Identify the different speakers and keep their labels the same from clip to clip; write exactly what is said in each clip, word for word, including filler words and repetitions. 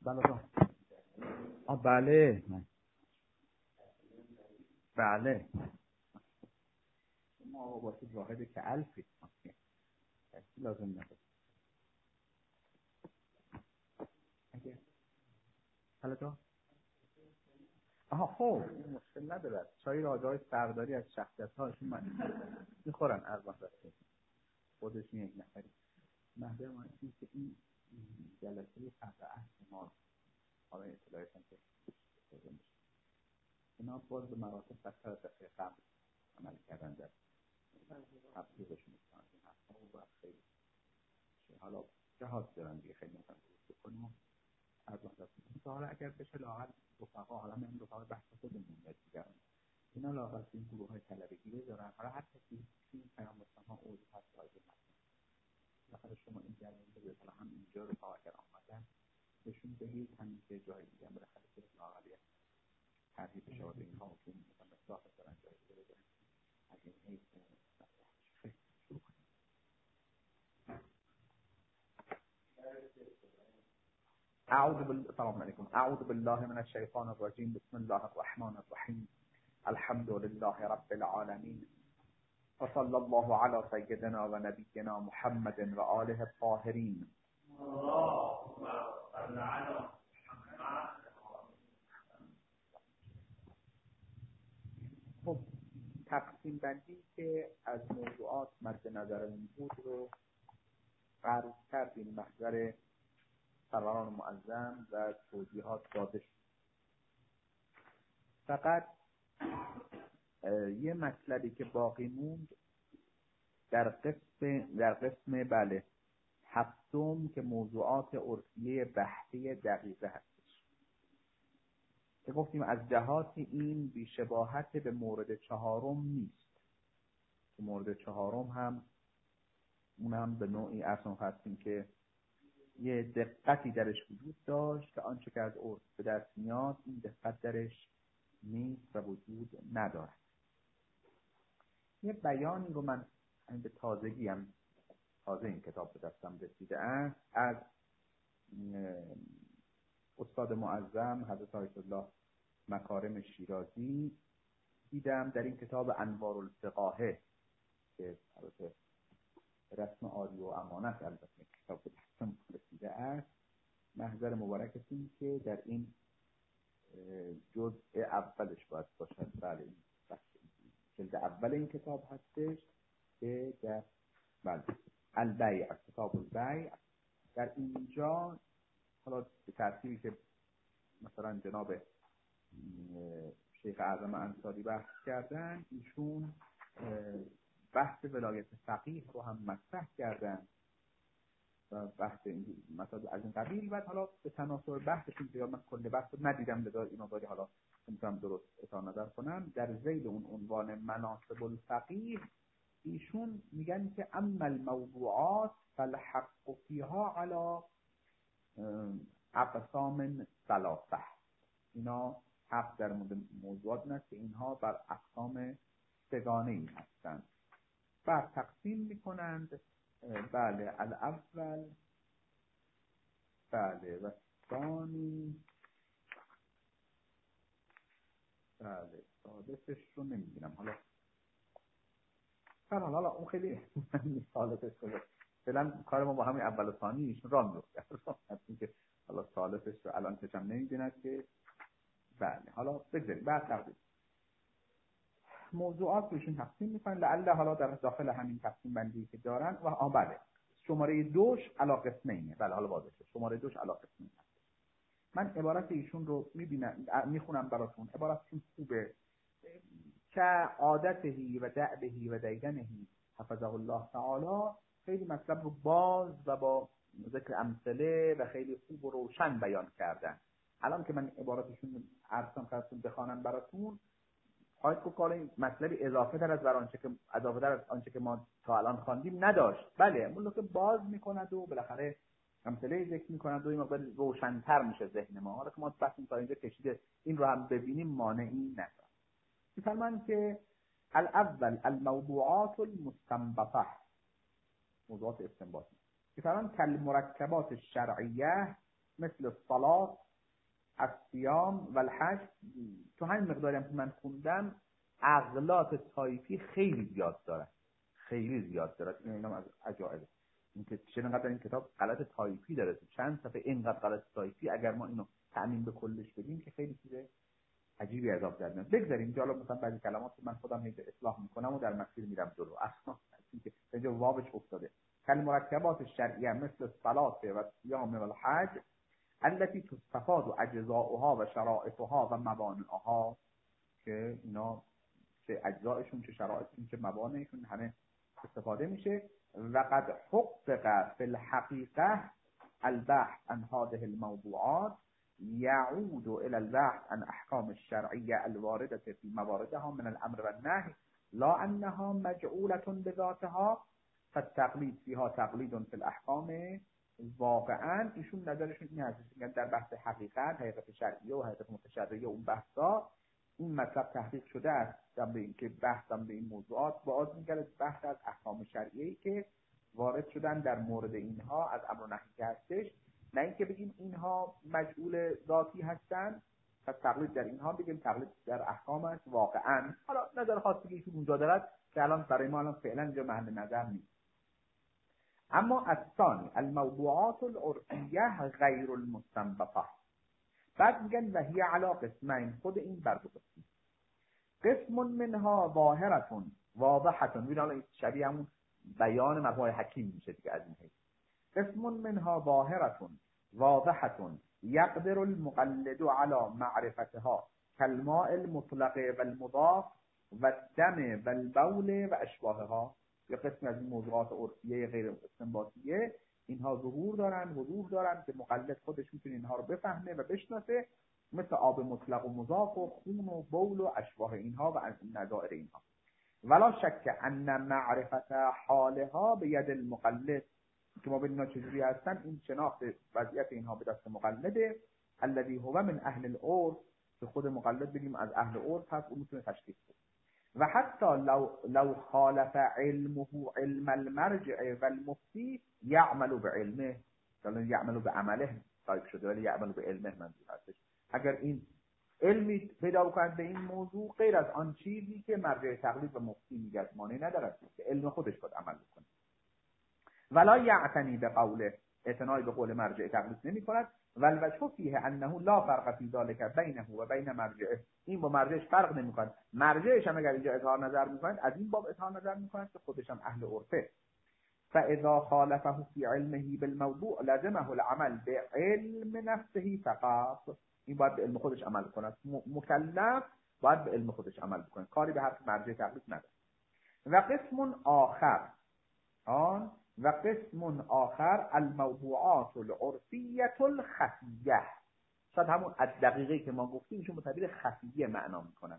Speaker 1: بله آه بله بله ما واسه واحد که الفی لازم نداره اگه حالا تو آها خب مشکل نداره چای راجعای سرداری از شخصیت هاشون من میخورن اربان دسته خودشون یک نفری مهده ما این که این جلسه تحت اصل ما حالا اطلاعیشن که اینا باز به مراتب بسر دفعه قبل عمل کردن در تبدیلشون میکنن این حرفا رو باید خیلی حالا جهاز دارن دیگه خیلی مثلا درست بکنیم از وقت که حالا اگر بشه لاغل رفقا حالا من رفقا بحث خودمون یاد دیگران اینا لاغل این گروه های طلبگی بذارن حالا هر کسی این پیام ها اوضاع هست واجب هست مثلا شما این جریان بذارید حالا هم اینجا رفقا اگر آمدن بهشون بگید همین که جای دیگه هم بالاخره که لاغلیت ترهی بشه و اینها و که مثلا اصلاح دارن جای دیگه بذارن از این حیث أعوذ بالله السلام عليكم أعوذ بالله من الشيطان الرجيم بسم الله الرحمن الرحيم الحمد لله رب العالمين وصلى الله على سيدنا ونبينا محمد وآله الطاهرين اللهم صل على محمد. خب تقسیم بندی که از موضوعات مد نظرمون بود رو عرض کردیم محضر سروران معظم و توضیحات داده شد. فقط یه مطلبی که باقی موند در قسم در قسم بله هفتم که موضوعات عرفیه بحثی دقیقه هستش که گفتیم از جهات این بی‌شباهت به مورد چهارم نیست که مورد چهارم هم اون هم به نوعی اصلا هستیم که یه دقتی درش وجود داشت که آنچه که از عرف به دست میاد این دقت درش نیست و وجود ندارد. یه بیانی رو من به تازگی هم تازه این کتاب به دستم رسیده است از استاد معظم حضرت آیت الله مکارم شیرازی دیدم در این کتاب انوار الفقاهه که البته رسم عالی و امانت البته کتاب به دستم رسیده است محضر مبارکتون که در این جزء اولش باید باشد. بله این جلد اول این کتاب هستش که در بله البیع کتاب البیع در اینجا حالا به ترتیبی که مثلا جناب شیخ اعظم انصاری بحث کردن ایشون بحث ولایت فقیه رو هم مطرح کردن و بحث این مثلا از این قبیل. بعد حالا به تناسب بحثشون که من کل بحث رو ندیدم لذا اینو باید حالا میتونم درست اظهار نظر کنم در ذیل اون عنوان مناسب الفقیه ایشون میگن که اما الموضوعات فالحق فيها على اقسام ثلاثه. اینا حق در مورد موضوعات است که اینها بر اقسام سگانه‌ای هستند. بعد تقسیم میکنند بله الاول بله و ثانی بله سادسش رو نمیگیرم حالا حالا حالا اون خیلی سالسش شده فعلا کار ما با همین اول و ثانی ایشون راه میفته همین که حالا سالسش رو الان چشم نمیبیند که بله حالا بگذاریم بعد تقدیم موضوعات روشون تقسیم میکنن لعل حالا در داخل همین تقسیم بندی که دارن و آه بله شماره دوش علا قسمینه. بله حالا واضح شد شماره دوش علا قسمینه. من عبارت ایشون رو میبینم میخونم براتون. عبارتشون خوبه که عادتهی و دعبهی و دیدنهی حفظه الله تعالی خیلی مطلب رو باز و با ذکر امثله و خیلی خوب و روشن بیان کردن. الان که من عبارتشون عرضم خواستم بخوانم براتون خواهید که کار مطلبی اضافه تر از بر آنچه که اضافه تر از آنچه که ما تا الان خواندیم نداشت. بله اون که باز میکند و بالاخره امثله ذکر میکند و این مقدار روشن‌تر میشه ذهن ما. حالا که ما بحث تا اینجا کشیده این رو هم ببینیم مانعی نداره. میفرمایند که الاول الموضوعات المستنبطه موضوعات استنباطی میفرمایند کل مرکبات الشرعیه مثل الصلاة الصیام و الحج. تو همین مقداری هم که من خوندم اغلاط طایفی خیلی زیاد داره، خیلی زیاد داره. این اینم از عجایبه اینکه چه اینقدر این کتاب غلط طایفی داره، چند صفحه اینقدر غلط طایفی. اگر ما اینو تأمین به کلش بدیم که خیلی چیز عجیبی عذاب در میاد. بگذاریم جالب، مثلا بعضی کلمات من خودم هی اصلاح میکنم و در مسیر میرم جلو. اصلا اینکه اینجا واوش افتاده. کل مرکبات الشرعیه مثل الصلاة و الصیام و الحج التي تستفاد اجزاؤها و شرائطها و موانعها، که اینا چه اجزایشون چه شرایطشون چه موانعشون همه استفاده میشه. و قد حقق فی الحقیقه البحث عن هذه الموضوعات يعود الى البحث عن احکام الشرعیه الوارده في مواردها من الامر والنهي لا انها مجعوله بذاتها فالتقلید فيها تقلید في الاحکام. واقعا ایشون نظرشون این هست که در بحث حقیقت، حقیقت شرعیه و حقیقت متشرعیه اون بحثا این مطلب تحقیق شده است در به اینکه بحثم به این موضوعات باز میگرده بحث از احکام شرعیه‌ای که وارد شدن در مورد اینها از امر و نهی هستش، نه اینکه بگیم اینها مجعول ذاتی هستن پس تقلید در اینها بگیم تقلید در احکام است. واقعا حالا نظر خاصی که ایشون اونجا دارد که الان برای ما الان فعلا اینجا محل نظر نیست. اما الثانی الموضوعات العرفیه غیر المستنبطه. بعد میگن و هی علی قسمین، خود این بر دو قسم. قسم منها ظاهره واضحه، ببین حالا شبیه همون بیان مرحوم حکیم میشه دیگه از این حیث. قسم منها ظاهره واضحه يقدر المقلد على معرفتها كالماء المطلق والمضاف والدم والبول و اشباهها. یا قسم از این موضوعات عرفیه غیر استنباطیه اینها ظهور دارن حضور دارن که مقلد خودش میتونه اینها رو بفهمه و بشناسه، مثل آب مطلق و مضاف و خون و بول و اشباه اینها و از نظائر اینها. ولا شک ان معرفت حالها به ید المقلد، که ما ببینیم چجوری هستن، این شناخت وضعیت اینها به دست مقلده الذي هو من اهل العرف، که خود مقلد بگیم از اهل عرف هست و میتونه تشخیص بده. و حتی لو لو خالف علمه علم المرجع و المفتی یعمل بعلمه، یعنی یعمل بعمله تایپ شده ولی یعمل بعلمه منظور هستش. اگر این علمی پیدا بکنند به این موضوع غیر از آن چیزی که مرجع تقلید و مفتی میگه مانعی ندارد که علم خودش باید عمل بکنه. ولا یعتنی به قوله، اعتنای به قول مرجع تقلید نمی کند. والوجه فیه انه لا فرق فی ذلک بینه و بین مرجعه، این با مرجعش فرق نمی کند. مرجعش هم اگر اینجا اظهار نظر می کند از این باب اظهار نظر می کند که خودش هم اهل عرفه. فاذا خالفه فی علمه بالموضوع لزمه العمل بعلم نفسه فقط، این باید به علم خودش عمل کند. مکلف باید به علم خودش عمل بکنه، کاری به حرف مرجع تقلید نداره. و قسم آخر آن و قسم آخر الموضوعات العرفیه الخفیه، شاید همون از دقیقی که ما گفتیم ایشون به تعبیر خفیه معنا میکنن.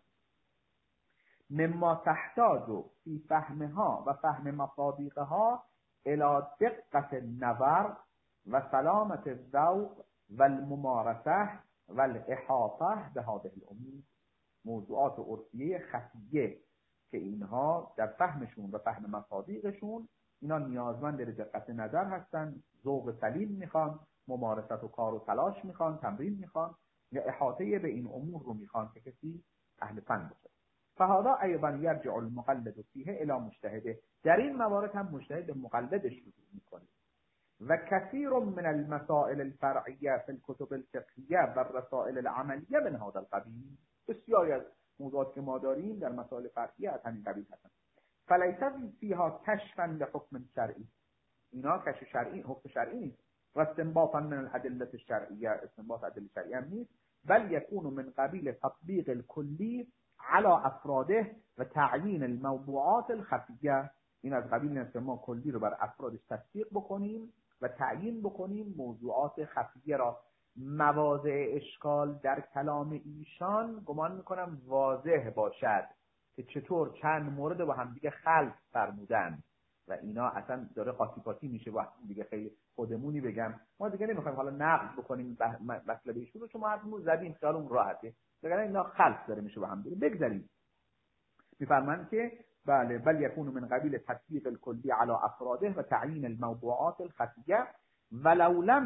Speaker 1: مما تحتاج فی فهمها و فهم مصادیقها الى دقت النظر و سلامت الذوق و الممارسه و الاحاطه به هذه الامور. موضوعات عرفیه خفیه که اینها در فهمشون و فهم مصادیقشون اینا نیازمند دقت نظر هستن، ذوق سلیم میخوان، ممارست و کار و تلاش میخوان، تمرین میخوان، یا احاطه به این امور رو میخوان که کسی اهل فن باشه. فهذا ایضا یرجع المقلد فیه الی مجتهده، در این موارد هم مجتهد به مقلدش رجوع میکنه. و کثیر من المسائل الفرعیه فی الكتب الفقهیه و الرسائل العملیه من هذا القبیل، بسیاری از موضوعات که ما داریم در مسائل فرعیه از همین قبیل هستن. فلیس فیها کشفا لحکم شرعی، اینا کشف شرعی حکم شرعی نیست. و استنباطا من الادله الشرعیه، استنباط ادله شرعی هم نیست. بل یکون من قبیل تطبیق الکلی على افراده و تعیین الموضوعات الخفیه، این از قبیل نیست که ما کلی رو بر افرادش تطبیق بکنیم و تعیین بکنیم موضوعات خفیه را. مواضع اشکال در کلام ایشان گمان میکنم واضح باشد که چطور چند مورد با هم دیگه خلط فرمودن و اینا اصلا داره قاطی پاتی میشه با هم دیگه. خیلی خودمونی بگم ما دیگه نمیخوایم حالا نقد بکنیم مطلب ایشون رو، چون ما حرفمون زدیم خیالمون راحته، بگن اینا خلط داره میشه با هم دیگه. بگذاریم میفرمان که بله بل یکون من قبیل تطبیق الکلی علی افراده و تعیین الموضوعات الخفیه ولو لم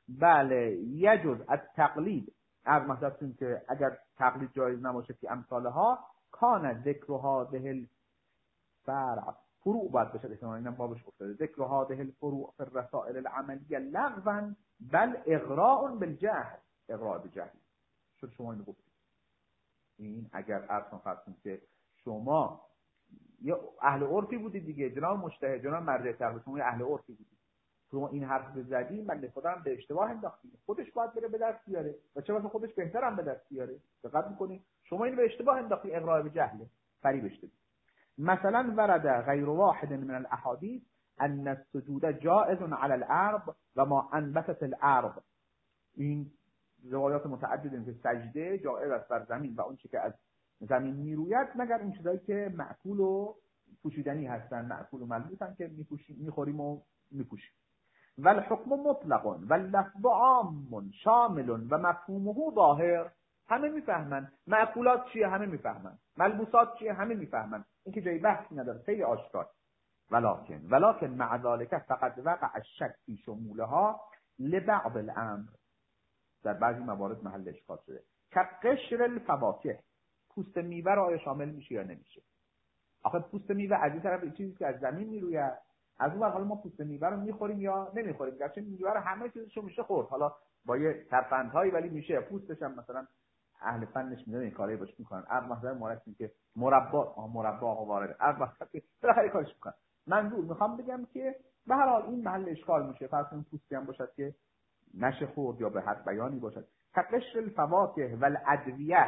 Speaker 1: بله یجوز از تقلید، از مثلا که اگر تقلید جایز نباشه که امثالها کان ذکر هذه الفرع فروع باید بشه، احتمالاً اینم بابش افتاده، ذکر هذه الفروع فی الرسائل العملیه لغوا بل اغراء بالجهل، اغراء بالجهل شد. شما اینو گفتید این اگر اصلا فرض که شما یه اهل عرفی بودید دیگه، جناب مجتهد جناب مرجع تقلید، شما اهل عرفی بودید، شما این حرف رو زدید، بنده خدا هم به اشتباه انداختید، خودش باید بره به دست بیاره و چه واسه خودش بهتر هم به دست بیاره. دقت می‌کنید شما اینو به اشتباه انداختید، اغراء بالجهل، فریبش دادید. مثلا ورد غیر واحد من الاحاديث ان السجود جائز على الارض و ما انبتت الارض، این روایات متعدده که سجده جائز است بر زمین و اون چیزی که از زمین میروید مگر این چیزایی که مأکول و پوشیدنی هستن، مأکول و ملبوسن که میپوشیم میخوریم و میپوشیم. والحكم مطلق واللفظ عام شامل و مفهومه ظاهر، همه میفهمن مأکولات چیه، همه میفهمن ملبوسات چیه، همه میفهمن، این که جای بحثی نداره، خیلی آشکار. ولكن ولكن مع ذلك فقد وقع الشك في شمولها لبعض الامر، در بعضی موارد محل اشکال شده. که قشر الفواکه، پوست میوه رو آیا شامل میشه یا نمیشه؟ آخه پوست میوه از این طرف چیزی که از زمین میروید، از اون ور حالا ما پوست میوه رو میخوریم یا نمیخوریم، گرچه میوه رو همه چیزشو میشه خورد، حالا با یه ترفندهایی، ولی میشه. پوستش هم مثلا اهل فنش میدونن این کاری باش میکنن. از مثلا مورد که مربا مربا ها وارد از مثلا بالاخره کارش میکنن. منظور میخوام بگم که به هر حال این محل اشکال میشه، پس اون پوستی هم باشد که نشه خورد یا به حد بیانی باشد. قشر الفواکه والادویه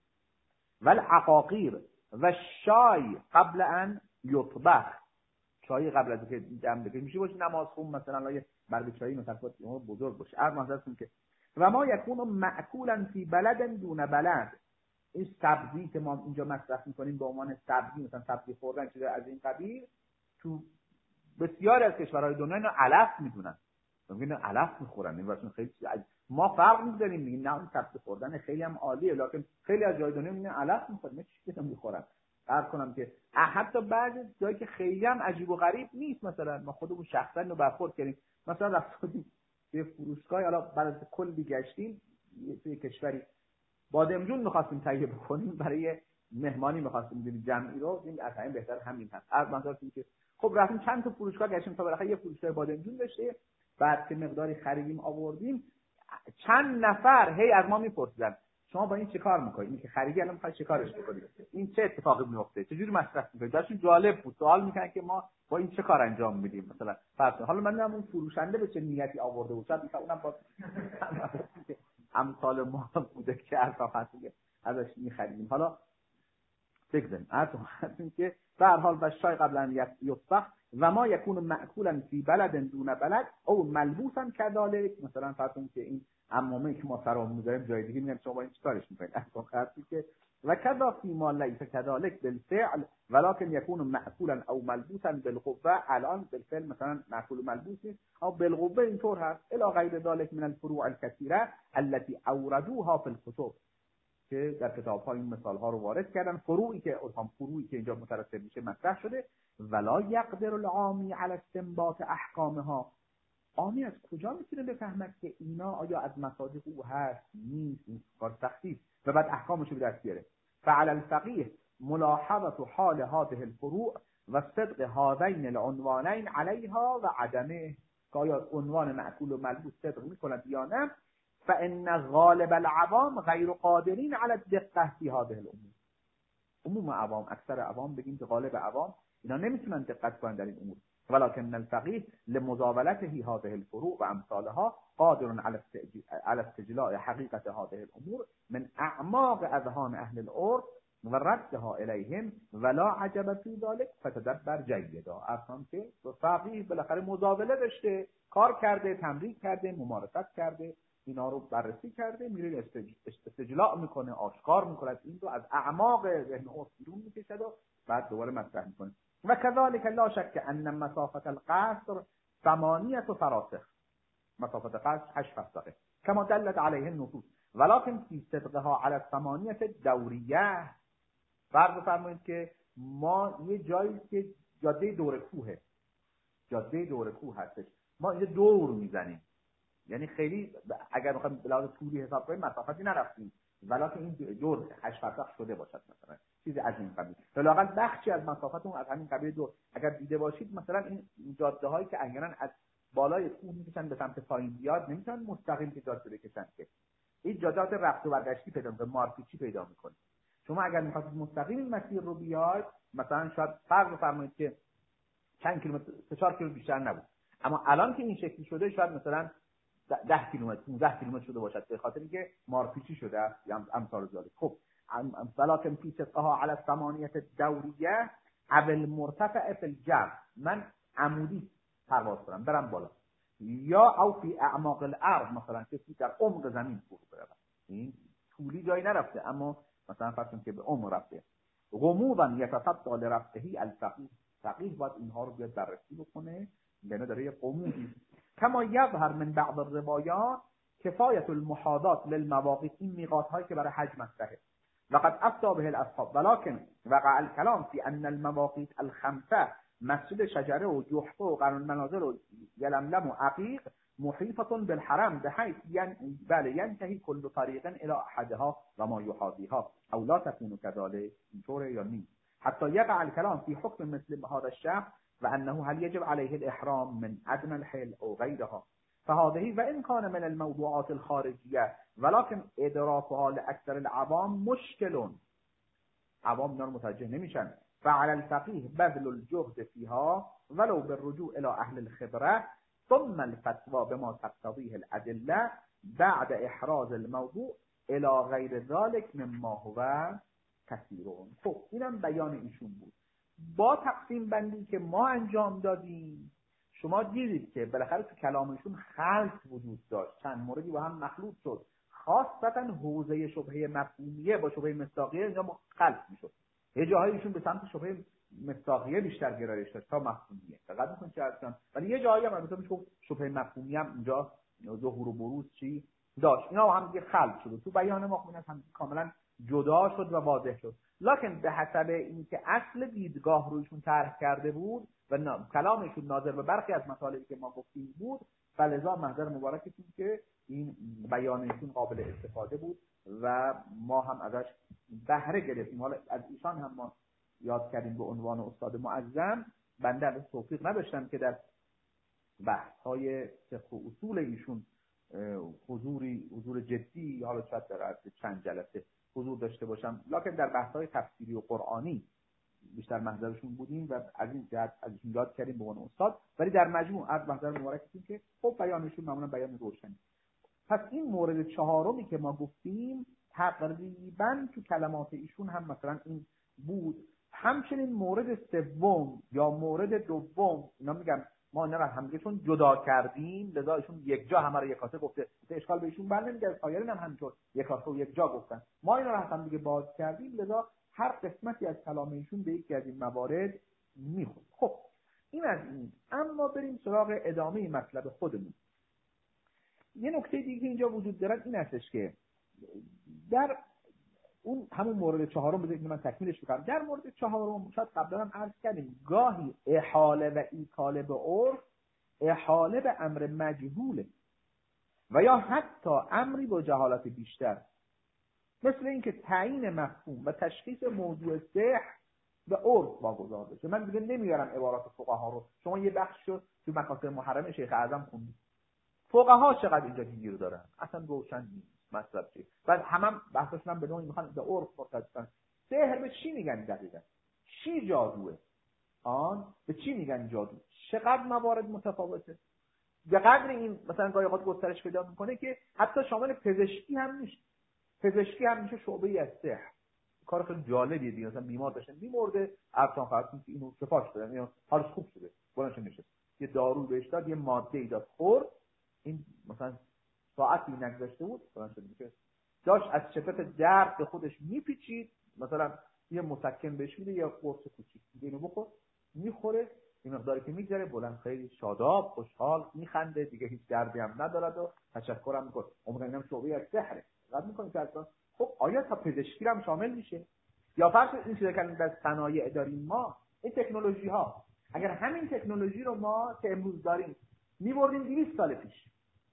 Speaker 1: والعقاقیر و شای قبل ان یطبخ، چای قبل از اینکه دم بکشه میشه باشه نماز خون مثلا یه برگ چایی مثلا بزرگ باشه. از مثلا که و ما یکون مأکولا فی بلد دون بلد، این سبزی که ما اینجا مصرف میکنیم به عنوان سبزی، مثلا سبزی خوردن چیز از این قبیل، تو بسیاری از کشورهای دنیا اینو علف میدونن، میگن علف میخورن، این واسه خیلی ما فرق میذاریم، میگیم نه اون سبزی خوردن خیلی هم عالیه، لکن خیلی از جای دنیا میگن علف میخورن، نه چیزی میخورن. عرض کنم که حتی بعضی جایی که خیلی هم عجیب و غریب نیست، مثلا ما خودمون شخصا رو برخورد کردیم، مثلا رفتیم یه فروشگاه، حالا بعد از کلی گشتیم یه کشوری بادمجون می‌خواستیم تهیه بکنیم برای مهمانی، می‌خواستیم بدیم جمعی رو، این اصلا بهتر همین هست. از مثلا که خب رفتیم چند تا فروشگاه گشتیم تا بالاخره یه فروشگاه بادمجون داشته، بعد که مقداری خریدیم آوردیم، چند نفر هی از ما میپرسیدن شما با این چه کار میکنید؟ این که خریدی الان میخواید چه کارش بکنید؟ این چه اتفاقی میفته؟ چه جوری مصرف میکنید؟ داشتیم جالب بود، سوال میکنن که ما با این چه کار انجام میدیم مثلا. فرض حالا من نمیدونم اون فروشنده به چه نیتی آورده بود، شاید مثلا اونم با امثال ما بوده که اصلا فاصله ازش میخریدیم. حالا بگذاریم اصلا که به هر حال و شای قبل ان یطبخ و ما یکون مأکولا فی بلد دون بلد او ملبوسا كذلك، مثلا فرض کنید که این عمامه که ما سرمون میذاریم جای دیگه میگن شما با این چیکارش میکنید؟ اصلا خاطی که و كذا فی ما لیس كذلك بالفعل ولكن يكون مأکولا او ملبوسا بالقوه، الان بالفعل مثلا مأکول و ملبوس نیست، او بالقوه اینطور هست. الی غیر ذلك من الفروع الكثيره التي اوردوها في الكتب، که در کتاب‌ها این مثال‌ها رو وارد کردن، فروعی که اون فروعی که اینجا مترتب میشه مطرح شده. ولا یقدر العامی على استنباط احکامها، عامی از کجا میتونه بفهمد که اینا آیا از مصادیق او هست نیست؟ این کار سختی است و بعد احکامش رو به دست بیاره. فعلى الفقيه ملاحظه حال هذه الفروع و صدق هذین العنوانین علیها و عدمه، که آیا عنوان معقول و ملبوس صدق میکند یا نه. فإن غالب العوام غیر قادرین على الدقه فی هذه الامور، عموم عوام، اکثر عوام بگیم که غالب عوام اینا نمیتونن دقت کنن در این امور. ولكن الفقيه لمزاولته هذه الفروع و امثالها قادر على استجلاء حقیقت هذه الامور من اعماق اذهان اهل الارض و ردها الیهم ولا عجب فی ذلك فتدبر جیدا. اصلا که فقیه بالاخره مزاوله داشته، کار کرده، تمرین کرده، ممارست کرده، اینا رو بررسی کرده، میره استجلاء میکنه، آشکار میکنه، این رو از اعماق ذهن او بیرون میکشه و بعد دوباره مطرح میکنه. و كذلك لا شك ان مسافت القصر ثمانیه فراسخ، مسافت قصر هشت فرسخه كما دلت عليه النصوص ولكن في صدقها على الثمانیه دوریه. فرض فرمایید که ما یه جایی که جاده دور کوهه، جاده دور کوه هستش، ما اینجا دور میزنیم، یعنی خیلی اگر بخوایم به لحاظ طولی حساب کنیم مسافتی نرفتیم، ولکن این دور هشت فرسخ شده باشد مثلا چیزی از این قبیل، لااقل بخشی از مسافت اون از همین قبیل دور. اگر دیده باشید مثلا این جاده هایی که احیانا از بالای کوه میکشن به سمت پایین بیاد نمیتونن مستقیم که جاده بکشن، که این جادهات رفت و برگشتی پیدا میکنه، مارپیچی پیدا میکنه. شما اگر میخواستید مستقیم این مسیر رو بیاید مثلا شاید فرض بفرمایید که چند کیلومتر سه چهار کیلومتر بیشتر نبود، اما الان که این شکلی شده شاید مثلا ده کیلومتر پانزده کیلومتر شده باشد به خاطر اینکه مارپیچی شده است یا امثال ذلك. خب ولكن في سقها على الثمانیه الدوریه او المرتفع في الجو، من عمودی پرواز کنم برم بالا، یا او فی اعماق الارض مثلا کسی در عمق زمین فرو بره، این طولی جایی نرفته اما مثلا فرض کنیم که به عمق رفته. غموضا یتصدى لرفعه الفقیه، فقیه باید اینها رو بیاد بررسی بکنه، یعنی داره یه غموضی. کما یظهر من بعض الروایات کفایت المحاذات للمواقیت، این میقات هایی که برای حج مطرحه، لقد افتى به الاصحاب ولكن وقع الكلام في ان المواقیت الخمسه مسجد شجره و جحفه و قرن المنازل و یلملم و عقیق محیطه بالحرم بحيث ين... بله ينتهي كل طريق الى احدها و ما يحاذيها او لا تكون كذلك، اینطوره یا نی. حتى يقع الكلام في حكم مثل هذا الشخص وانه هل يجب عليه الاحرام من ادنى الحل او غيرها، فهذه وان كان من الموضوعات الخارجيه ولكن ادراكها لاكثر العوام مشكل، عوام اینا رو متوجه نمیشن. فعلى الفقيه بذل الجهد فيها ولو بالرجوع الى اهل الخبره ثم الفتوى بما تقتضيه الادله بعد احراز الموضوع الى غیر ذلك مما هو كثير. خب اینم بیان ایشون بود. با تقسیم بندی که ما انجام دادیم شما دیدید که بالاخره تو کلامشون خلط وجود داشت، چند موردی با هم مخلوط شد، خاصتا حوزه شبهه مفهومیه با شبهه مصداقیه اینجا خلط میشد. یه جاهایی ایشون به سمت شبهه مصداقیه بیشتر گرایش داشت تا مفهومیه، دقت می‌کنید چه هستن، ولی یه جایی هم البته میشه شبهه مفهومیه هم اینجا ظهور و بروز چی داشت. اینا هم دیگه خلط شد تو بیان ما، خب هم کاملا جدا شد و واضح شد. لکن به حسب اینکه اصل دیدگاه رویشون طرح کرده بود و کلامشون ناظر به برخی از مطالبی که ما گفتیم بود، فلذا محضر مبارکتون که این بیانشون قابل استفاده بود و ما هم ازش بهره گرفتیم. حالا از ایشان هم ما یاد کردیم به عنوان استاد معظم، بنده از توفیق نداشتم که در بحث‌های فقه و اصول ایشون حضوری حضور جدی، حالا شاید در عرض چند جلسه حضور داشته باشم، لکن در بحث‌های تفسیری و قرآنی بیشتر محضرشون بودیم و از این جهت ازشون یاد کردیم به عنوان استاد. ولی در مجموع از محضر مبارکتون که خب بیانشون معمولا بیان روشنی. پس این مورد چهارمی که ما گفتیم تقریبا تو کلمات ایشون هم مثلا این بود. همچنین مورد سوم یا مورد دوم اینا میگم ما اینا رو همدیگه چون جدا کردیم لذا ایشون یک جا همه رو یکاته گفته، اشکال به ایشون بر نمیاد. سایرین هم همینطور یکاته و یک جا گفتن، ما اینا رو هم دیگه باز کردیم لذا هر قسمتی از کلام ایشون به یکی از این موارد میخوره. خب این از این. اما بریم سراغ ادامه مطلب خودمون. یه نکته دیگه که اینجا وجود داره این هستش که در اون همون مورد چهارم بذارید من تکمیلش بکنم. در مورد چهارم شاید قبلا هم عرض کردیم گاهی احاله و ایکاله به عرف احاله به امر مجهوله و یا حتی امری با جهالت بیشتر، مثل اینکه تعیین مفهوم و تشخیص موضوع صح به عرف واگذار بشه. من دیگه نمیارم عبارات فقها رو، شما یه بخش شد تو مقاصد محرم شیخ اعظم خوندید، فقها چقدر اینجا گیر دارن اصلا روشن نیست مطلب چیه. بعد همم بحثشون هم به نوعی میخوان به عرف مرتبطن. سحر به چی میگن دقیقاً؟ چی جادوه؟ آن به چی میگن جادو؟ چقدر موارد متفاوته؟ به قدر این مثلا گاهی اوقات گسترش پیدا میکنه که حتی شامل پزشکی هم میشه. پزشکی هم میشه شعبه‌ای از سحر. کار خیلی جالبیه دیگه. مثلا بیمار داشتن بیمورده افسان فرض که اینو شفاش دادن یا حالش خوب شده بلندش نشه، یه دارو بهش داد، یه ماده ای داد خورد، این مثلا ساعتی نگذشته بود بلند شد میشه، داشت از شدت درد به خودش میپیچید، مثلا یه مسکن بهش میده یا قرص کوچیک میده اینو بخور، میخوره، این مقداری که میگذره بلند خیلی شاداب خوشحال میخنده، دیگه هیچ دردی هم ندارد و تشکرم میکنه. عموما اینم شعبه از سحره. رد میکنه که اصلا خب آیا تا پزشکی هم شامل میشه؟ یا فرض این چیزا که در صنایع داریم ما، این تکنولوژی ها، اگر همین تکنولوژی رو ما که امروز داریم میبردیم دویست سال پیش،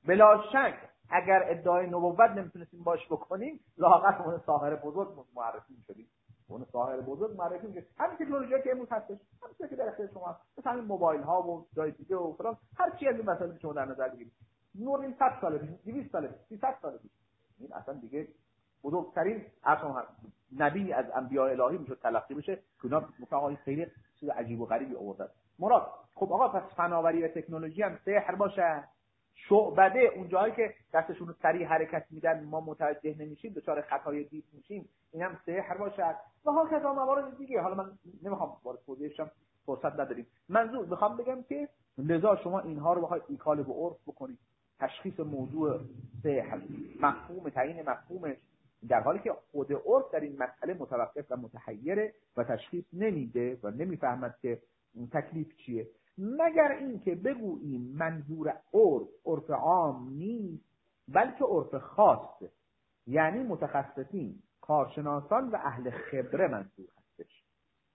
Speaker 1: بلا شک اگر ادعای نبوت نمیتونستیم باش بکنیم لااقل اون ساحر بزرگ معرفی می‌شدیم. اون ساحر بزرگ معرفی میشه. همین تکنولوژی که امروز هستش، همین چیزی که در اختیار شما هست، مثلا همین موبایل ها و جای دیگه و فلان، هر چی از این مسائل شما در نظر بگیرید. نور این صد سال پیش، دویست سال پیش، سیصد سال پیش، این اصلا دیگه بزرگترین اصلا نبی از انبیاء الهی میشه تلقی بشه که اونا مثلا این خیلی چیز عجیب و غریبی آوردن. مراد خب آقا پس فناوری و تکنولوژی هم سحر باشه، شعبده اون جایی که دستشون رو سریع حرکت میدن ما متوجه نمیشیم، دچار خطای دید میشیم، اینم سحر باشه و ها کذا موارد دیگه. حالا من نمیخوام وارد توضیحشم، فرصت نداریم. منظور میخوام بگم که لذا شما اینها رو بخواید ایکال به عرف بکنید، تشخیص موضوع سحر، مفهوم تعیین مفهومش، در حالی که خود عرف در این مسئله متوقف و متحیره و تشخیص نمیده و نمیفهمد که تکلیف چیه، مگر اینکه بگوییم منظور عرف عرف عام نیست بلکه عرف خاصه، یعنی متخصصین، کارشناسان و اهل خبره منظور هستش.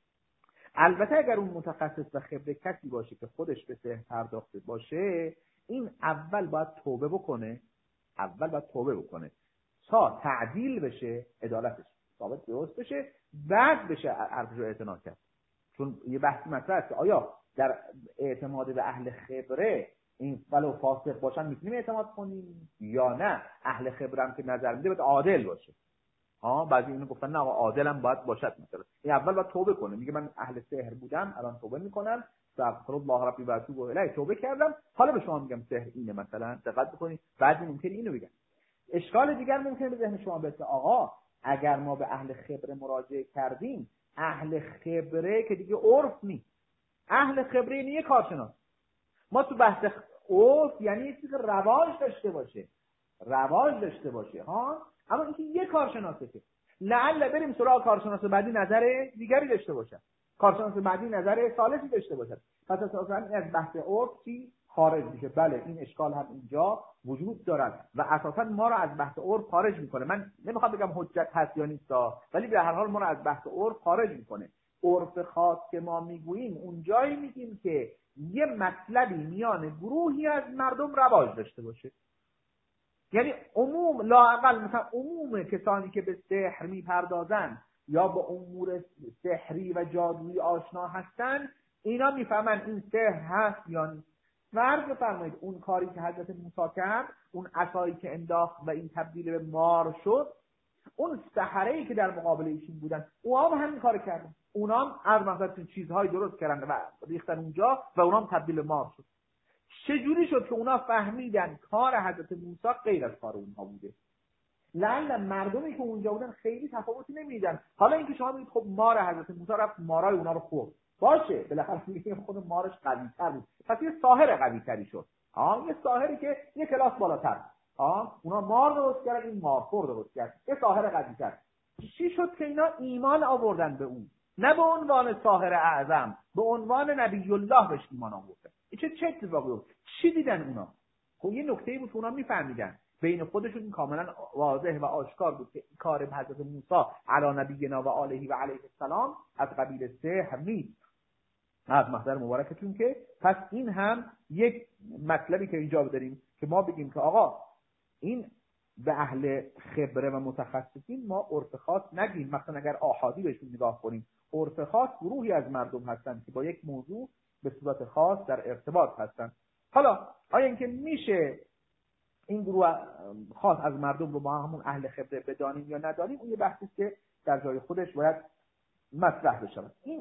Speaker 1: البته اگر اون متخصص و خبره کسی باشه که خودش به سحر پرداخته باشه، این اول باید توبه بکنه، اول باید توبه بکنه تا تعدیل بشه، عدالتش ثابت درست بشه، بعد بشه ارجو اعتنا کرد. چون یه بحثی مطرح است که آیا در اعتماد به اهل خبره این ولو فاسق باشن میتونیم اعتماد کنیم یا نه؟ اهل خبره هم که نظر میده باید عادل باشه. ها بعضی اینو گفتن نه عادل هم باید باشد. مثلا این اول باید توبه کنه، میگه من اهل سحر بودم الان توبه میکنم، استغفر الله ربی و اتوب الیه، توبه کردم، حالا به شما میگم سحر اینه. مثلا دقت بکنید، بعضی ممکنه اینو بگن. اشکال دیگر ممکنه به ذهن شما برسه، آقا اگر ما به اهل خبره مراجعه کردیم، اهل خبره که دیگه عرف نیست، اهل خبره یعنی یه کارشناس. ما تو بحث عرف یعنی یه چیز رواج داشته باشه، رواج داشته باشه ها، اما اینکه یه کارشناسه که لعل بریم سراغ کارشناس بعدی نظر دیگری داشته باشه، کارشناس بعدی نظر ثالثی داشته باشه، پس اساساً از بحث عرف چی خارج میشه. بله این اشکال هم اینجا وجود دارد و اساساً ما رو از بحث عرف خارج میکنه. من نمیخوام بگم حجت هست یا نیست، ولی به هر حال ما رو از بحث عرف خارج میکنه. عرف خاص که ما میگوییم اون جایی میگیم که یه مطلبی میان گروهی از مردم رواج داشته باشه، یعنی عموم لااقل مثلا عموم کسانی که به سحر میپردازن یا با امور سحری و جادویی آشنا هستن، اینا میفهمن این سحر هست یا نیست. فرض بفرمایید اون کاری که حضرت موسی کرد، اون عصایی که انداخت و این تبدیل به مار شد، اون سحره‌ای که در مقابل ایشون بودن اونا هم همین کارو کردن، اونا هم از مثلا چیزهای درست کردن و ریختن اونجا و اونا هم تبدیل به مار شد. چجوری شد که اونا فهمیدن کار حضرت موسی غیر از کار اونها بوده؟ لعل مردمی که اونجا بودن خیلی تفاوتی نمیدیدن. حالا اینکه شما میگید خب مار حضرت موسی رفت مارای اونا رو خورد، باشه بالاخره میگیم خود مارش قوی‌تر بود، پس یه ساحر قوی‌تری شد. ها یه ساحری که یه کلاس بالاتر. ها اونا مار درست کردن، این مارخور درست کرد، یه ساحر قوی‌تر. چی شد که اینا ایمان آوردن به اون؟ نه به عنوان ساحر اعظم، به عنوان نبی الله بهش ایمان آوردن. چه چه اتفاقی افتاد؟ چی دیدن اونا؟ خب یه نکته‌ای بود که اونا میفهمیدن، بین خودشون این کاملا واضح و آشکار بود که کار حضرت موسی علی نبینا و آله و علیه السلام از قبیل سحر نیست. از محضر مبارکتون که پس این هم یک مطلبی که اینجا داریم که ما بگیم که آقا این به اهل خبره و متخصصین ما عرف خاص نگیم. مثلا اگر آحادی بهشون نگاه کنیم، عرف خاص گروهی از مردم هستن که با یک موضوع به صورت خاص در ارتباط هستن. حالا آیا اینکه میشه این گروه خاص از مردم رو با همون اهل خبره بدانیم یا ندانیم، اون یه بحثی که در جای خودش باید مطرح بشه. این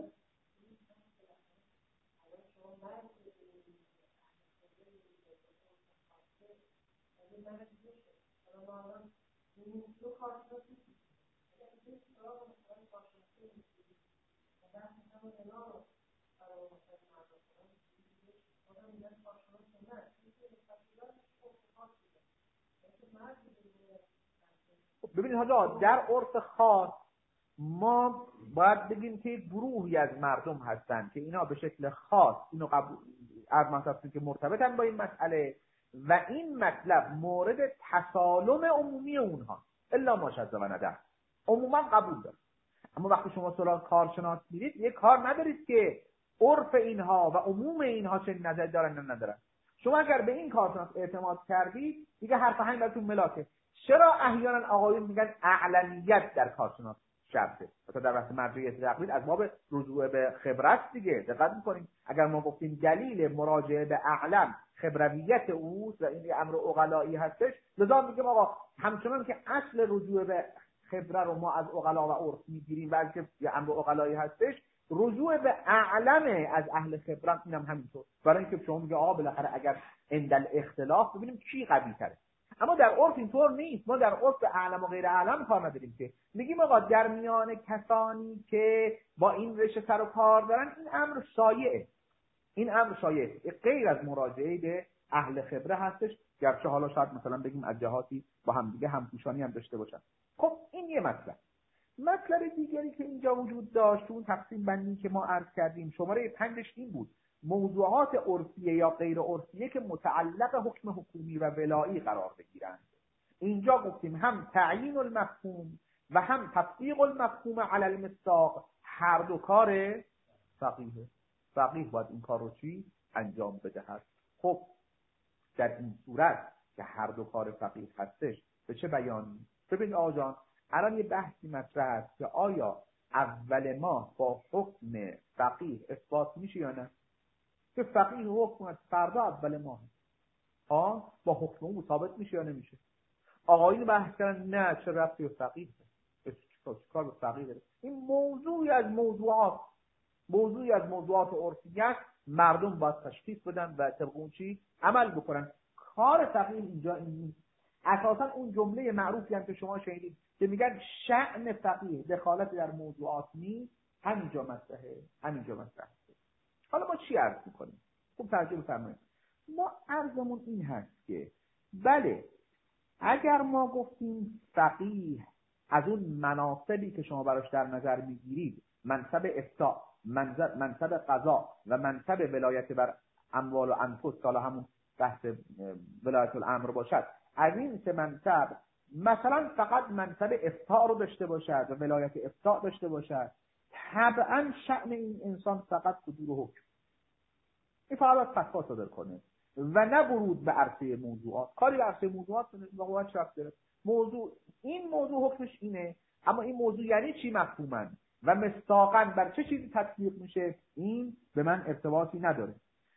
Speaker 1: ببینید حاجا در عرف خاص ما باید بگیم که گروهی از مردم هستن که اینا به شکل خاص اینو قبول از منطقه که مرتبطن با این مسئله و این مطلب مورد تسالم عمومی اونها الا ماشاءالله و ندر عموما قبول داره. اما وقتی شما سراغ کارشناس میرید یه کار ندارید که عرف اینها و عموم اینها چه نظر دارن یا ندارن. شما اگر به این کارشناس اعتماد کردی دیگه حرف همین براتون ملاکه. چرا احیانا آقایون میگن اعلمیت در کارشناس شرطه؟ مثلا در وقت مرجعیت تقلید از باب رجوع به خبرت دیگه. دقت می‌کنیم اگر ما گفتیم دلیل مراجعه به اعلم خبرویت اوست و این امر عقلایی هستش، لذا میگیم آقا همچنان که اصل رجوع به خبره رو ما از عقلا و عرف میگیریم و از که امر عقلایی هستش، رجوع به اعلم از اهل خبرت اینم همینطور. برای اینکه شما میگه آقا بالاخره اگر اندل اختلاف ببینیم کی قوی تره. اما در عرف اینطور نیست. ما در عرف به اعلم و غیر اعلم کار نداریم که میگیم آقا در میان کسانی که با این رشته سر و کار دارن این امر شایعه. این امر شایعه غیر از مراجعه به اهل خبره هستش، گرچه حالا شاید مثلا بگیم از جهاتی با هم دیگه همپوشانی هم داشته باشن. خب این یه مطلب. مطلب دیگری که اینجا وجود داشت اون تقسیم بندی که ما عرض کردیم شماره پنجش این بود: موضوعات عرفیه یا غیر عرفیه که متعلق حکم حکومی و ولایی قرار بگیرند. اینجا گفتیم هم تعیین المفهوم و هم تطبیق المفهوم علی المصداق هر دو کار فقیه. فقیه باید این کار رو چی انجام بدهد. خب در این صورت که هر دو کار فقیه هستش به چه بیانی؟ ببین آقا جان الان یه بحثی مطرح است که آیا اول ماه با حکم فقیه اثبات میشه یا نه؟ که فقیه حکم از فردا اول ماه آه با حکم او ثابت میشه یا نمیشه؟ آقایون بحث کردن نه چه ربطی به فقیه داره؟ چیکار به فقیه داره؟ این موضوعی از موضوعات موضوعی از موضوعات عرفیت مردم باید تشخیص بدن و طبق اون چی عمل بکنن. کار فقیه اینجا این نیست. اساسا اون جمله معروفی هم که شما شنیدید که میگن شأن فقیه دخالت در موضوعات نیست، همینجا مطرحه همینجا مطرحه. حالا ما چی عرض میکنیم؟ خوب توجه بفرمایید. ما عرضمون این هست که بله اگر ما گفتیم فقیه از اون مناصبی که شما براش در نظر میگیرید منصب افتاء، منصب قضا و منصب ولایت بر اموال و انفس، حالا همون بحث ولایت الامر باشد، از این سه منصب مثلا فقط منصب افتاء رو داشته باشد و ولایت افتاء داشته باشد، طبعا شأن این انسان فقط صدور حکم، این فقط فتوا صادر کنه و نه ورود به عرصه موضوعات. کاری به عرصه موضوعات واقعا شرط داره. موضوع این موضوع حکمش اینه، اما این موضوع یعنی چی مفهوماً و مصداقاً بر چه چیزی تطبیق میشه این به من ارتباطی نداره.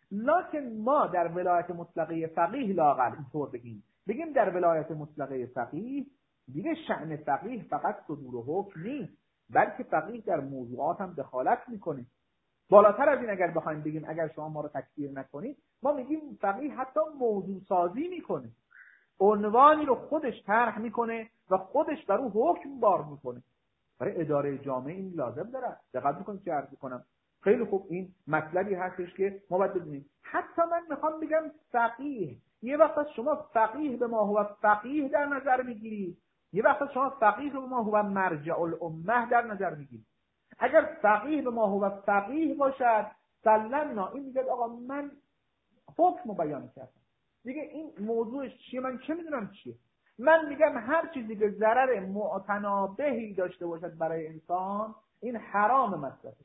Speaker 1: لکن ما در ولایت مطلقه فقیه لااقل اینطور بگیم بگیم در ولایت مطلقه فقیه دیگه شأن فقیه فقط صدور و حکم نیست، بلکه فقیه در موضوعات هم دخالت میکنه. بالاتر از این اگر بخوایم بگیم، اگر شما ما رو تکفیر نکنید، ما میگیم فقیه حتی موضوع سازی میکنه، عنوانی رو خودش طرح میکنه و خودش بر اون حکم بار میکنه. برای اداره جامعه این لازم داره. دقت میکنید چه عرض میکنم؟ خیلی خوب این مطلبی هستش که ما باید بدونیم. حتی من میخوام بگم فقیه، یه وقت شما فقیه به ما هو فقیه در نظر میگیرید، یه وقت شما فقیه به ما هو مرجع الامه در نظر میگیرید. اگر فقیه به ما هو فقیه باشد سلمنا، این میگه آقا من حکم بیان کردم دیگه، این موضوعش چیه من چه میدونم چیه. من میگم هر چیزی که ضرر معتنابهی داشته باشد برای انسان این حرام مصرفه.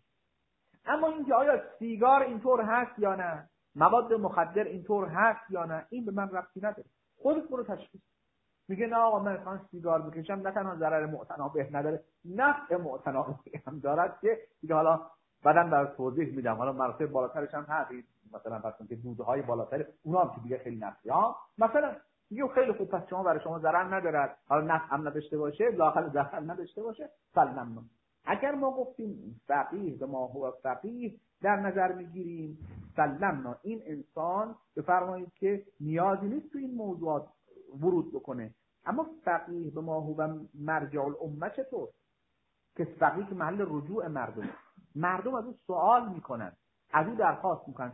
Speaker 1: اما اینکه آیا سیگار اینطور هست یا نه، مواد مخدر اینطور هست یا نه، این به من ربطی نداره. خودت برو تشخیص. میگه نه آقا من مثلا سیگار میکشم نه تنها ضرر معتنابه نداره، نفع معتنابه هم دارد که دیگه حالا بعداً در توضیح میدم. حالا مراتب بالاترش هم هست، مثلا فرض که دودهای بالاتر اونا هم که دیگه خیلی نفعی ها، مثلا میگه خیلی خوب پس شما برای شما ضرر ندارد، حالا نفع هم نداشته باشه لااقل ضرر نداشته باشه سلام. اگر ما گفتیم فقیه به ما هو فقیه در نظر میگیریم سلمنا، این انسان بفرمایید که نیازی نیست تو این موضوعات ورود بکنه. اما فقیه به ما هو مرجع الامه چطور؟ که فقیه که محل رجوع مردم، مردم از اون سوال میکنن، از اون درخواست میکنن،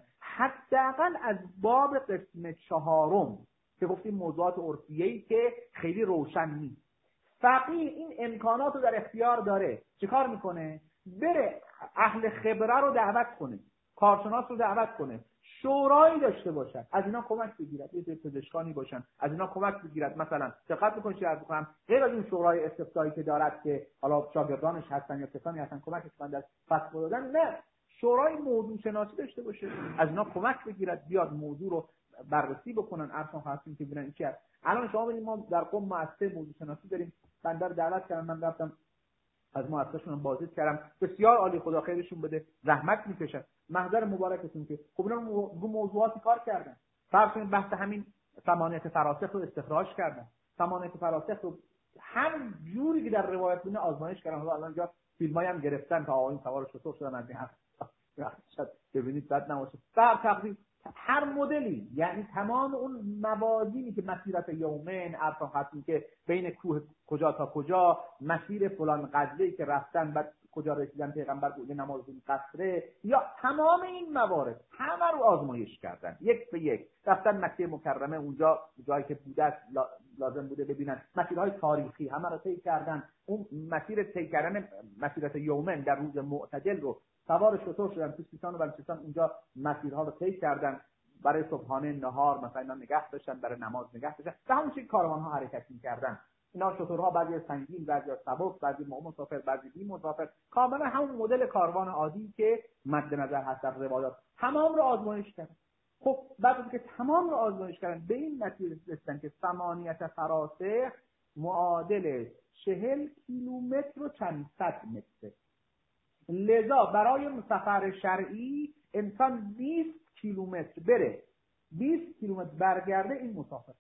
Speaker 1: حداقل از باب قسم چهارم که گفتیم موضوعات عرفیه‌ای که خیلی روشن نیست. فقیه این امکانات رو در اختیار داره، چه کار میکنه؟ بره اهل خبره رو دعوت کنه، کارشناس رو دعوت کنه، شورایی داشته باشن، از اینا کمک بگیرد، یه پزشکانی باشن از اینا کمک بگیرد. مثلا دقت بکنید چه عرض می‌کنم، غیر از این شورای استفتایی که دارد که حالا شاگردانش هستن یا کسانی هستن کمکش کنند در فتوا دادن، نه، شورای موضوع شناسی داشته باشه، از اینا کمک بگیرد، بیاد موضوع رو بررسی بکنن، ارسان خواستیم که ببینن این چیه. الان شما ببینید ما در قم مؤسسه موضوع شناسی داریم، بنده رو دعوت کردن، من رفتم از مؤسسه‌شون بازدید کردم، بسیار عالی، خدا خیرشون بده، زحمت میکشن. محضر مبارکتون که خب اینا رو موضوعاتی کار کردن. فرض کنید بحث همین ثمانیت فراسخ رو استخراج کردن. ثمانیت فراسخ رو هم جوری که در روایت بوده آزمایش کردن. حالا الان جا فیلمایی هم گرفتن که آقایون سوار شطور شدن از این حرف. شاید ببینید بد نباشه. در تقریبا هر مدلی، یعنی تمام اون موازینی که مسیرت یومین، ارسان خطی که بین کوه کجا تا کجا، مسیر فلان قدری که رفتن بعد کجا رسیدن، پیغمبر بوده نماز این قصره، یا تمام این موارد همه رو آزمایش کردن یک به یک. رفتن مکه مکرمه، اونجا جایی که بوده لازم بوده ببینن، مسیرهای تاریخی همه رو طی کردن. اون مسیر طی کردن مسیرت یومین در روز معتدل رو سوار شطور شدن تو سیستان و بلوچستان، اونجا مسیرها رو طی کردن، برای صبحانه نهار مثلا نگه داشتن، برای نماز نگه داشتن، به همون شکل کاروان‌ها حرکت می‌کردن. اینا شطورها بعضی سنگین، بعضی سبک، بعضی مسافر، بعضی بی مسافر، کاملا همون مدل کاروان عادی که مد نظر هست در روایات، تمام رو آزمایش کردن. خب بعد از که تمام رو آزمایش کردن به این نتیجه رسیدن که ثمانیت فراسخ معادل چهل کیلومتر و چند صد متر. لذا برای سفر شرعی انسان بیست کیلومتر بره، بیست کیلومتر برگرده، این مسافر.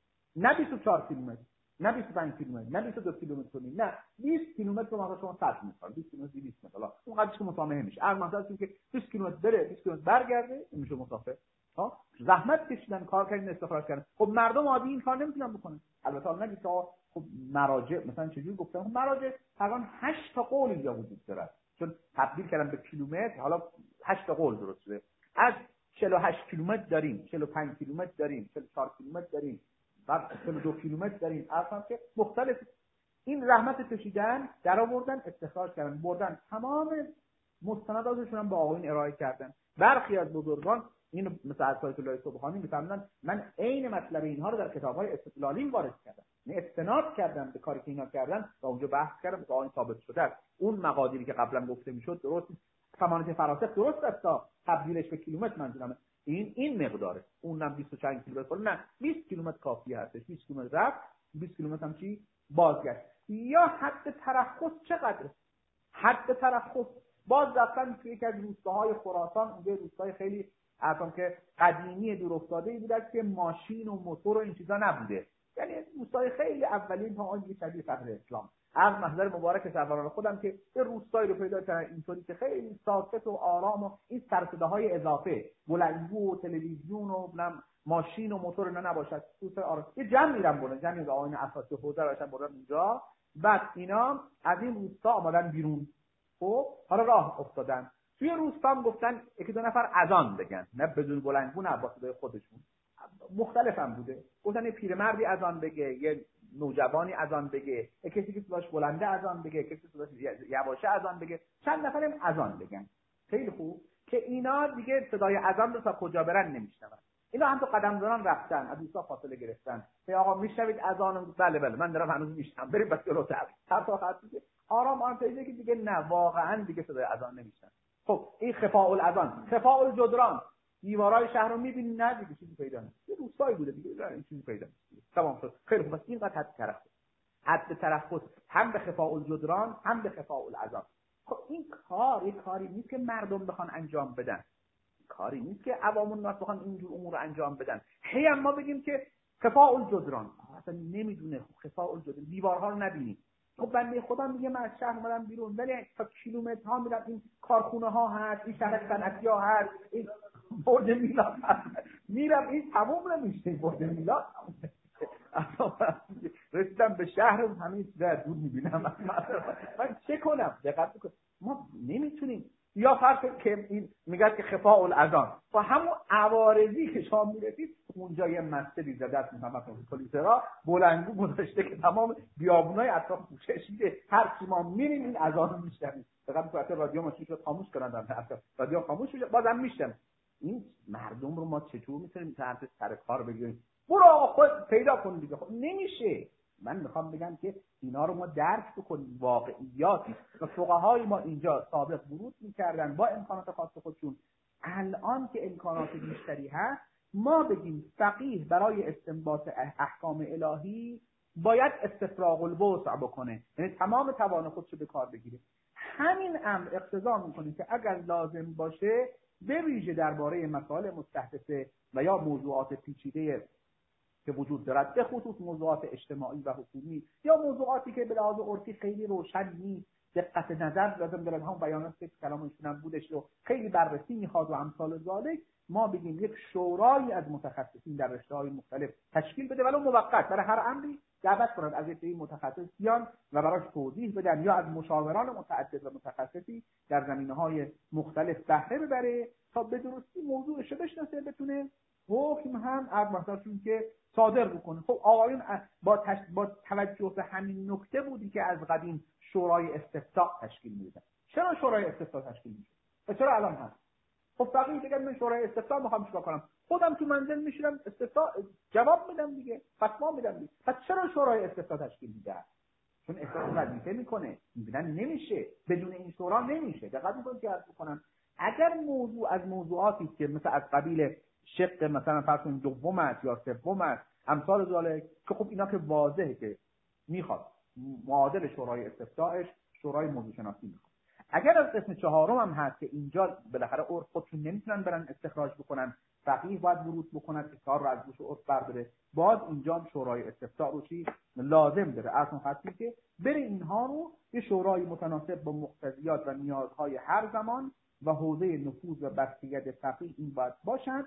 Speaker 1: نه بیست و چهار کیلومتر، نه بیست و پنج کیلومتر، نه بیست و دو کیلومتر، نه بیست کیلومتر رو ما شما صد متر، بیست کیلومتر بیست متر. حالا اون قدرش که مسامحه میشه. هر مثلا که بیست کیلومتر بره، بیست کیلومتر برگرده، این میشه مسافر. ها زحمت کشیدن، کار کردن، استخراج کردن. خب مردم عادی این کار نمیتونن بکنن. البته حالا نگید که خب مراجع مثلا چجوری گفتن، خب مراجع تقریبا هشت تا قول اینجا وجود داره، چون تبدیل کردن به کیلومتر. حالا هشت تا قول درست شده. از چهل و هشت کیلومتر داریم، چهل و پنج کیلومتر داریم، چهل و چهار کیلومتر داریم، بعد چهل و دو کیلومتر داریم. اصلا که مختلف این زحمت کشیدن، در آوردن، استخراج کردن، بردن، تمام مستنداتشون هم به آقایون ارائه کردن. برخی از بزرگان اینو مثل آیت الله سبحانی میفهمن، من عین مطلب اینها رو در کتاب‌های استدلالی وارد کردم، نه استناد کردم به کاری که اینا کردن و اونجا بحث کردم که آن ثابت شده. اون مقادیری که قبلا گفته میشد درست، ثمانیت فراسخ درست است تا تبدیلش به کیلومتر منظورم این این مقداره. اونم بیست و چند کیلومتر، نه بیست کیلومتر کافی هستش. بیست کیلومتر رفت، بیست کیلومتر هم چی بازگشت. یا حد ترخص چقدره؟ حد ترخص باز رفتن توی یکی از روستاهای خراسان، اونجا روستای خیلی اصلا که قدیمی دور افتاده‌ای بود که ماشین و موتور و این چیزا نبوده، یعنی روستای خیلی اولین تا آن شبیه صدر اسلام. از محضر مبارک سروران خودم که یه روستایی رو پیدا کردن اینطوری که خیلی ساکت و آرام و این سرصداهای اضافه بلندگو و تلویزیون و ماشین و موتور اینا نباشد، روستای آرام. یه جمع میرن بالا، جمعی از آقایون اساتید حوزه داشتن بردن اونجا. بعد اینا از این روستا آمدن بیرون، خب حالا راه افتادن. توی روستا هم گفتن یکی دو نفر اذان بگن، نه بدون بلندگو، نه با صدای خودشون، مختلف هم بوده. گفتن یه پیرمردی اذان بگه، یه نوجوانی اذان بگه، یه کسی که صداش بلنده اذان بگه، کسی صداش یواشه اذان بگه، چند نفرم اذان بگن. خیلی خوب که اینا دیگه صدای اذان رو تا کجا برن نمیشنون. اینا هم تو قدم زنان رفتن، از دوستا فاصله گرفتن. ای آقا میشنوید اذان؟ بله بله من دارم هنوز میشنم، بریم بس جلوتر. هر تا خاطر آرام آرام پیدا که دیگه نه، واقعا دیگه صدای اذان نمیشنن. خب این خفاء الاذان، خفاء الجدران، دیوارای شهر رو می‌بینی، نه دیگه چیزی پیدا نمیشه. یه روستایی بوده دیگه، این چیزی پیدا نمیشه. تمام شد. خیلی خوب. بس این قد حد ترخص، حد ترخص هم به خفاء الجدران هم به خفاء الاذان. خب این کار یک کاری نیست که مردم بخوان انجام بدن، کاری نیست که عوام الناس بخوان اینجور امور رو انجام بدن. هی هم ما بگیم که خفاء الجدران، اصلا نمیدونه خفاء الجدران دیوارها رو نبینیم. خب بنده خدا میگه من از شهر اومدم بیرون، ولی تا کیلومترها میرم، این کارخونه ها هست، این شهر صنعتی ها هست، این برج میلاد هست، میرم این تموم نمیشه. برج میلاد رسیدم به شهر همین در دور میبینم، من چه کنم؟ دقت بکن، ما نمیتونیم. یا فرض که این میگه که خفاء الاذان، با همون عوارضی که شما میرسید اونجا یه مسجدی زده است، مثلا پلیسرا بلندگو گذاشته که تمام بیابونای اطراف پوشش میده، هر کی ما میریم این اذان رو میشنویم. فقط وقتی رادیو ماشین شد خاموش کردن، در رادیو خاموش شد بازم میشنم. این مردم رو ما چطور میتونیم تحت سر کار بگیریم؟ برو خود پیدا کن دیگه. خب نمیشه. من میخوام بگم که اینا رو ما درک بکنیم، واقعیاتی و فقهای ما اینجا سابق ورود میکردن با امکانات خاص خودشون. الان که امکانات بیشتری هست ما بگیم فقیه برای استنباط احکام الهی باید استفراغ الوسع بکنه، یعنی تمام توان خودشو به کار بگیره. همین امر اقتضا میکنه که اگر لازم باشه به ویژه درباره مسائل مستحدثه و یا موضوعات پیچیده که وجود دارد، به خصوص موضوعات اجتماعی و حکومی یا موضوعاتی که به لحاظ عرفی خیلی روشن نیست، دقت نظر لازم دارد، هم بیانات که کلام ایشون هم بودش رو خیلی بررسی میخواد و امثال ذالک، ما بگیم یک شورایی از متخصصین در رشته‌های مختلف تشکیل بده، ولو موقت، برای هر امری دعوت کنند از یک متخصصیان و براش توضیح بدن یا از مشاوران متعدد و متخصصی در زمینه‌های مختلف بهره ببره تا به درستی موضوعش رو بشناسه، بتونه حکم هم از مثلا که صادر بکنه. خب آقایون با, تش... با توجه به همین نکته بودی که از قدیم شورای استفتاء تشکیل میدادن. چرا شورای استفتاء تشکیل میشه و چرا الان هست؟ خب فقیه دیگه من شورای استفتاء میخوام چیکار کنم؟ خودم تو منزل میشینم استفتاء جواب میدم دیگه، فتوا میدم دیگه. پس چرا شورای استفتاء تشکیل میده؟ چون احساس وظیفه میکنه، میبینن نمیشه، بدون این شورا نمیشه. دقت میکنید که عرض بکنم اگر موضوع از موضوعاتی که مثلا از قبیل شق مثلا فرض کنید دوم است یا سوم است امثال ذالک که خب اینا که واضحه که میخواد معادل شورای استفتاءش شورای موضوع شناسی میخواد. اگر از قسم چهارم هم هست که اینجا بالاخره عرف خودشون نمیتونن برن استخراج بکنن، فقیه باید ورود بکنن که کار رو از روش عرف برداره، باز اینجا شورای استفتاء رو چی لازم داره. اصلا هستی که بره اینها رو یه شورای متناسب با مقتضیات و نیازهای هر زمان و حوزه نفوذ و بستگیت فقیه این باید باشن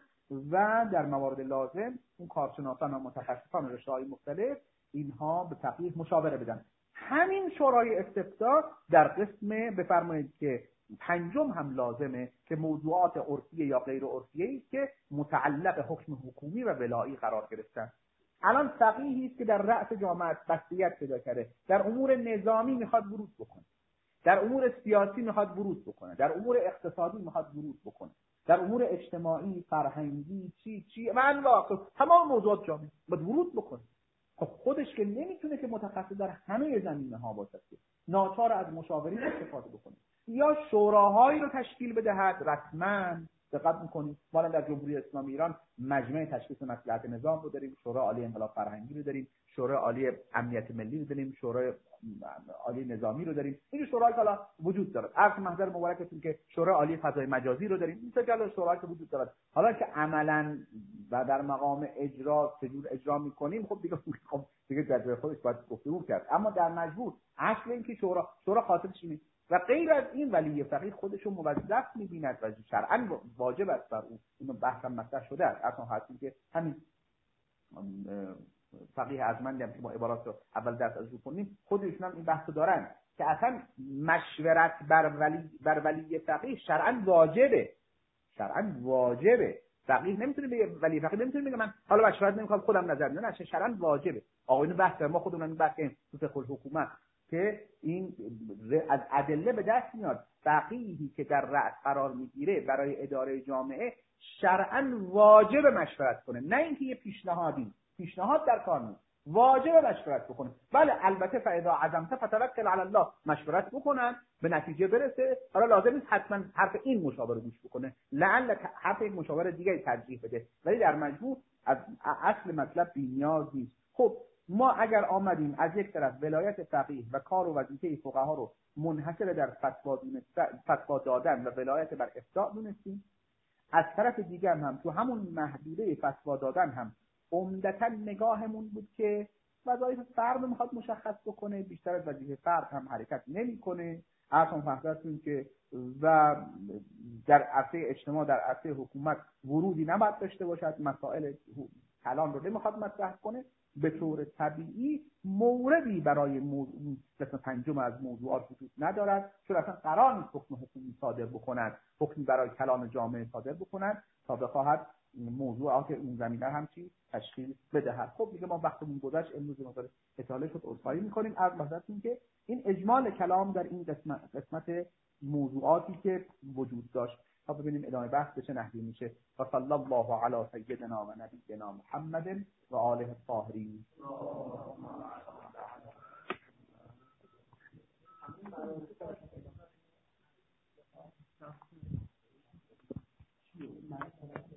Speaker 1: و در موارد لازم اون کارشناسان و متخصصان رشته‌های مختلف اینها به فقیه مشاوره بدن. همین شورای استفتاء در قسم بفرمایید که پنجم هم لازمه که موضوعات عرفی یا غیر عرفی است که متعلق حکم حکومی و ولایی قرار گرفتن. الان فقیهی است که در رأس جامعه بستگیت پیدا کرده، در امور نظامی میخواد ورود بکنه، در امور سیاسی میخواد ورود بکنه، در امور اقتصادی میخواد ورود بکنه، در امور اجتماعی، فرهنگی، چی چی من واقع تمام موضوعات جامعه باید ورود بکنه. خب خودش که نمیتونه که متخصص در همه زمینه‌ها باشه، ناچار از مشاورین استفاده بکنه یا شوراهایی رو تشکیل بدهد رسما. دقت می‌کنید ما در جمهوری اسلامی ایران مجمع تشخیص مصلحت نظام رو داریم، شورای عالی انقلاب فرهنگی رو داریم، شورای عالی امنیت ملی رو داریم، شورای عالی نظامی رو داریم. این شورای حالا وجود داره. عرض محضر مبارکتون که شورای عالی فضای مجازی رو داریم. این سه شورای که وجود داره. حالا که عملاً و در مقام اجرا چجور اجرا می‌کنیم خب دیگه خب دیگه در خودش باید گفتگو کرد. اما در مجموع اصل این که شورا شورا خاطرش نیست و غیر از این ولی فقیه خودشو موظف می‌بیند و شرعاً واجب است بر او. اینو بحث مطرح شده است. اصلا هستیم که همین فقیه ارجمندی هم که ما عبارات رو اول درس از رو کنیم خودشون هم این بحثو دارن که اصلا مشورت بر ولی بر ولی فقیه شرعاً واجبه. شرعاً واجبه. فقیه نمیتونه بگه ولی فقیه نمیتونه بگه من حالا مشورت نمی‌کنم خودم نظر میدم. نه شرعاً واجبه. آقایون بحث ما خودمون این بحث تو فقه الحکومت که این از ادله به دست میاد. فقیهی که در رأس قرار میگیره برای اداره جامعه شرعاً واجب مشورت کنه، نه اینکه یه پیشنهادی پیشنهاد در کار نیست، واجب مشورت بکنه. بله البته فاذا عزمت فتوکل علی الله، مشورت بکنن به نتیجه برسه. حالا لازم نیست حتما حرف این مشاور رو گوش بکنه، لعل حرف یک مشاور دیگه ترجیح بده، ولی در مجموع از اصل مطلب بی‌نیاز نیست. خب ما اگر آمدیم از یک طرف ولایت فقیه و کار و وظیفه فقها رو منحصر در فتوا دادن و ولایت بر افتاء دونستیم، از طرف دیگر هم تو همون محدوده فتوا دادن هم عمدتاً نگاهمون بود که وظایف فرد میخواد مشخص بکنه، بیشتر از وظیفه فرد هم حرکت نمیکنه. اصلا فهمیدیم که و در عرصه اجتماع در عرصه حکومت ورودی نباید داشته باشد، مسائل کلان رو نمیخواد مطرح کنه. به طور طبیعی موردی برای موضوع قسم پنجم از موضوعات وجود ندارد، چون اصلا قرار نیست حکم حکومی صادر بکنند، حکمی برای کلان جامعه صادر بکنند تا بخواهد موضوعات اون زمینه هم چی تشکیل بدهد. خب دیگه ما وقتمون گذشت، امروز ما داره اطلاع شد عذرخواهی می‌کنیم از حضرتتون که این اجمال کلام در این قسمت قسمت موضوعاتی که وجود داشت تا ببینیم ادامه بحث به چه نحوی میشه. و صلی الله علی سیدنا و نبینا محمد و آله الطاهرین. Thank you.